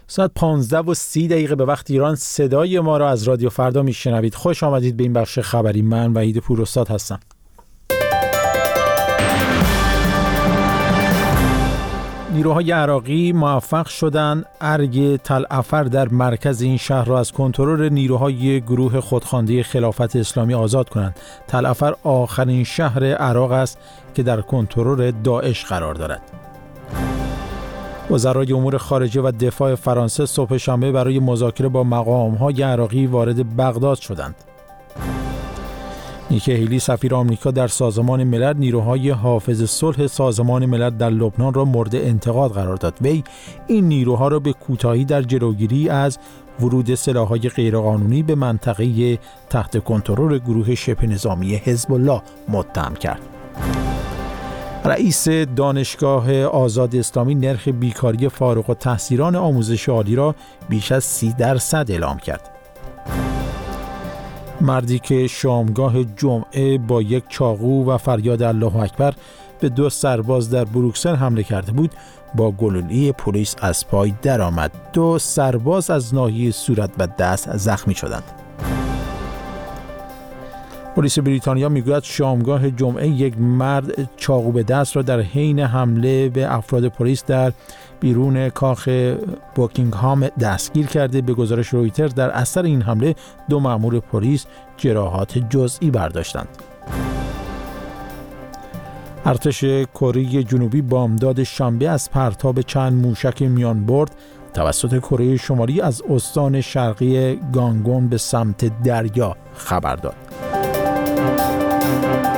ساعت 15:30 به وقت ایران صدای ما را از رادیو فردا میشنوید. خوش آمدید به این بخش خبری. من وحید پوراستاد هستم. نیروهای عراقی موفق شدند ارگ تل عفر در مرکز این شهر را از کنترل نیروهای گروه خودخوانده خلافت اسلامی آزاد کنند. تل عفر آخرین شهر عراق است که در کنترل داعش قرار دارد. وزرای امور خارجه و دفاع فرانسه صبح شنبه برای مذاکره با مقام‌های عراقی وارد بغداد شدند. نیکی هیلی سفیر آمریکا در سازمان ملل نیروهای حافظ صلح سازمان ملل در لبنان را مورد انتقاد قرار داد. وی این نیروها را به کوتاهی در جلوگیری از ورود سلاح‌های غیرقانونی به منطقه تحت کنترل گروه شبه نظامی حزب الله متهم کرد. رئیس دانشگاه آزاد اسلامی نرخ بیکاری فارغ التحصیلان آموزش عالی را بیش از 30% اعلام کرد. مردی که شامگاه جمعه با یک چاقو و فریاد الله اکبر به 2 سرباز در بروکسل حمله کرده بود، با گلوله پلیس از پای درآمد. 2 سرباز از ناحیه صورت و دست زخمی شدند. پلیس بریتانیا میگوید شامگاه جمعه یک مرد چاقو به دست را در حین حمله به افراد پلیس در بیرون کاخ بوکینگهام دستگیر کرده. به گزارش رویترز در اثر این حمله 2 مأمور پلیس جراحات جزئی برداشتند. ارتش کره جنوبی بامداد شنبه از پرتاب چند موشک میانبرد توسط کره شمالی از استان شرقی گانگون به سمت دریا خبر داد.